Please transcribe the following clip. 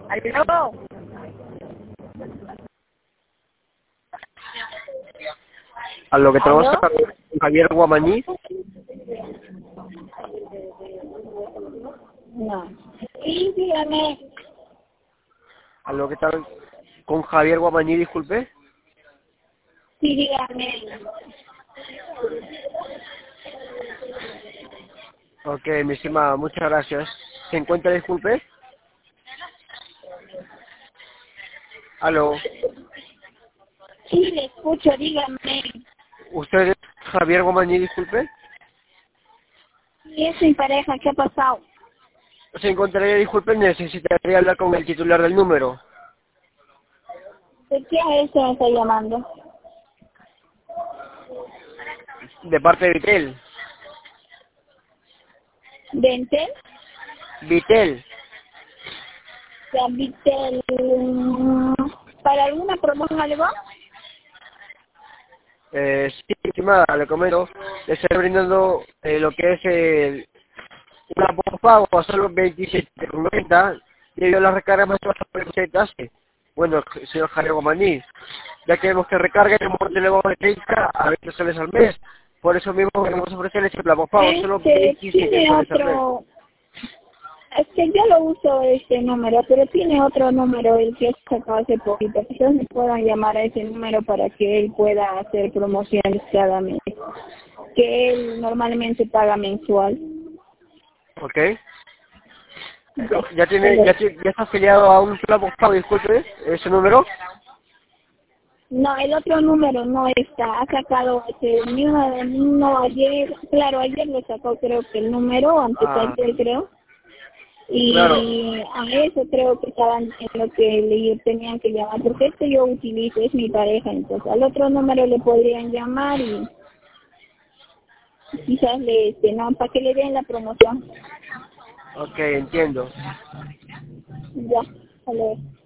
¿Aló? A lo que tenemos ¿Aló? a Javier Guamaní. No. Sí, dígame. A lo que tal con Javier Guamaní, disculpe. Sí, dígame. Ok, mi estimada, muchas gracias. ¿Se encuentra, disculpe? Aló. Sí, le escucho, dígame. ¿Usted es Javier Guamaní, disculpe? Sí, es mi pareja, ¿qué ha pasado? Se encontraría, disculpe, necesitaría hablar con el titular del número. ¿De qué a eso me está llamando? De parte de Vitel. ¿De Entel? Vitel. ¿De Ambitel? ¿Para alguna promoción algo? Sí, estimada, le comento. Le estoy brindando lo que es una pago a solo 27,90 debido a la recarga más baja que usted hace. Bueno, señor Javier Guamaní, ya que vemos que recarga el monte teléfono de 30 a 20 soles al mes. Por eso mismo queremos ofrecerle ese plan pago, solo 27 Tiene soles al mes. otro... Es que yo lo uso este número, pero tiene otro número, el que sacó hace poquito. Quizás me puedan llamar a ese número para que él pueda hacer promociones cada mes. Que él normalmente paga mensual. ¿Ok? Ya, ¿Ya tiene, ya está afiliado a un plan pago, disculpe, ese número? no, el otro número no está. Ha sacado no ayer, claro, ayer le sacó creo que el número, antes Ah, ayer creo. claro. Y a eso creo que estaban en lo que le tenían que llamar, porque este yo utilizo, es mi pareja, entonces al otro número le podrían llamar y quizás no, para que le den la promoción. Ok, entiendo. Ya, a ver.